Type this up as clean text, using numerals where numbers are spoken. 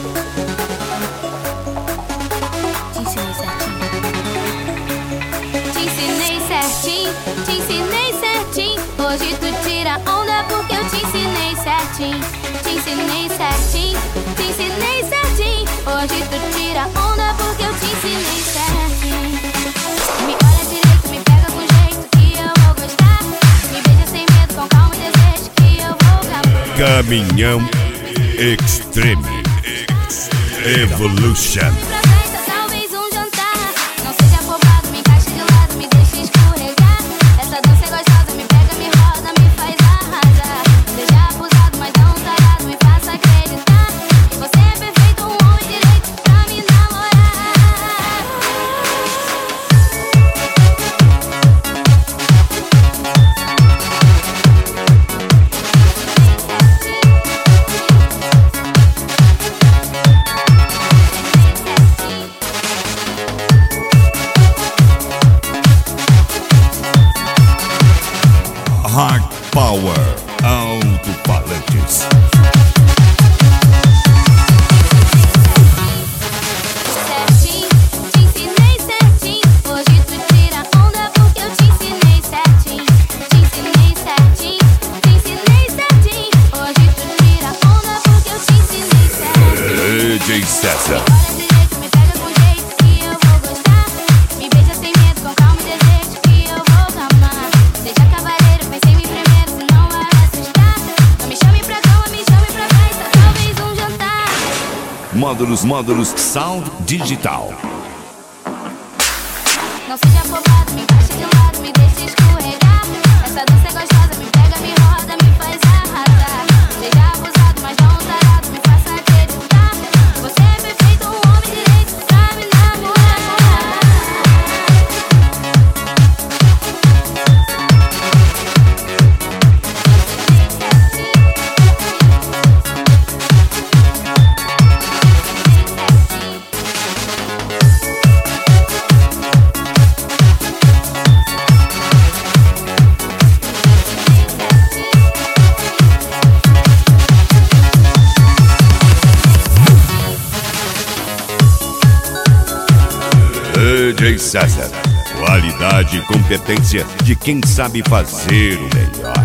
Te ensinei certinho. Hoje tu tira onda porque eu te ensinei certinho. Te ensinei certinho, te ensinei certinho. Hoje tu tira onda porque eu te ensinei certinho. Me olha direito, me pega com jeito que eu vou gostar. Me beija sem medo, com calma e desejo que eu vou acabar. Caminhão Extreme Evolution. Hard Power Alto-Falantes. Certinho, te ensinei certinho. Hoje tu tira onda porque eu te ensinei certinho. Te ensinei certinho, te ensinei certinho. Hoje tu tira onda porque eu te ensinei certinho. DJ César. Olha direito, me pega com jeito que eu vou gostar. Me beija sem medo, com calma e desejo que eu vou amar. Seja cavaleiro, pense em mim primeiro, senão vai assustar. Não me chame pra cama, me chame pra festa, talvez um jantar. Módulos Sound Digital. Não seja afobado, me baixa de lado, me deixa escorregar. Essa dança é gostosa, me pega, me roda, me faz arrasar. Seja abusado, mas não tarado, me faça acreditar. Você é perfeito, um homem direito pra me namorar. DJ César. Qualidade e competência de quem sabe fazer o melhor.